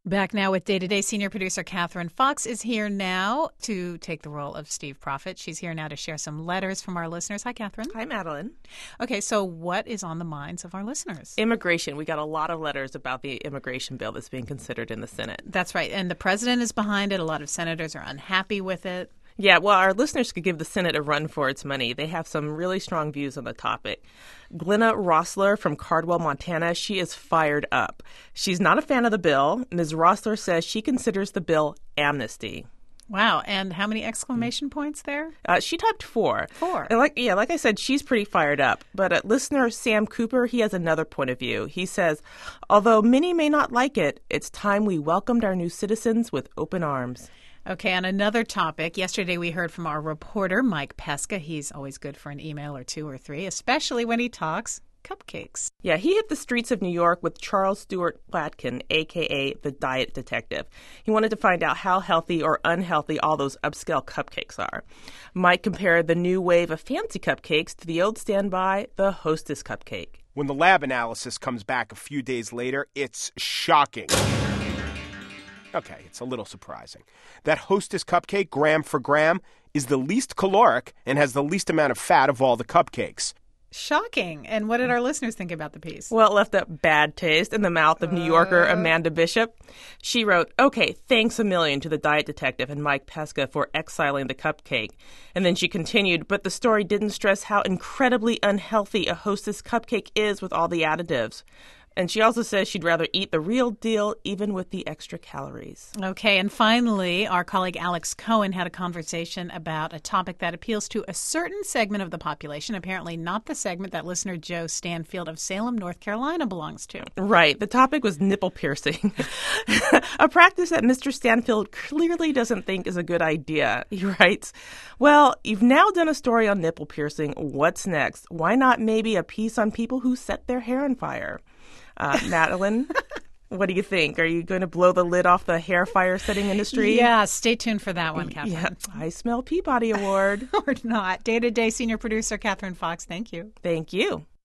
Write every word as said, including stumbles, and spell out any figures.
Back now with Day-to-Day senior producer Catherine Fox is here now to take the role of Steve Prophet. She's here now to share some letters from our listeners. Hi, Catherine. Hi, Madeline. Okay, so what is on the minds of our listeners? Immigration. We got a lot of letters about the immigration bill that's being considered in the Senate. That's right. And the president is behind it. A lot of senators are unhappy with it. Yeah, well, our listeners could give the Senate a run for its money. They have some really strong views on the topic. Glenna Rossler from Cardwell, Montana, she is fired up. She's not a fan of the bill. Miz Rossler says she considers the bill amnesty. Wow. And how many exclamation points there? Uh, she typed four. Four. And like, yeah, like I said, she's pretty fired up. But uh, listener Sam Cooper, he has another point of view. He says, although many may not like it, it's time we welcomed our new citizens with open arms. Okay, on another topic, yesterday we heard from our reporter, Mike Pesca. He's always good for an email or two or three, especially when he talks cupcakes. Yeah, he hit the streets of New York with Charles Stewart Platkin, a k a the Diet Detective. He wanted to find out how healthy or unhealthy all those upscale cupcakes are. Mike compared the new wave of fancy cupcakes to the old standby, the Hostess cupcake. When the lab analysis comes back a few days later, it's shocking. Okay, it's a little surprising. That Hostess cupcake, gram for gram, is the least caloric and has the least amount of fat of all the cupcakes. Shocking. And what did our listeners think about the piece? Well, it left a bad taste in the mouth of New Yorker uh... Amanda Bishop. She wrote, okay, thanks a million to the Diet Detective and Mike Pesca for exiling the cupcake. And then she continued, but the story didn't stress how incredibly unhealthy a Hostess cupcake is with all the additives. And she also says she'd rather eat the real deal, even with the extra calories. Okay, and finally, our colleague Alex Cohen had a conversation about a topic that appeals to a certain segment of the population, apparently not the segment that listener Joe Stanfield of Salem, North Carolina belongs to. Right. The topic was nipple piercing, a practice that Mister Stanfield clearly doesn't think is a good idea. He writes, well, you've now done a story on nipple piercing. What's next? Why not maybe a piece on people who set their hair on fire? Uh, Madeline, what do you think? Are you going to blow the lid off the hair fire setting industry? Yeah, stay tuned for that one, Catherine. Yeah, I smell Peabody Award. Or not. Day-to-Day senior producer Catherine Fox, thank you. Thank you.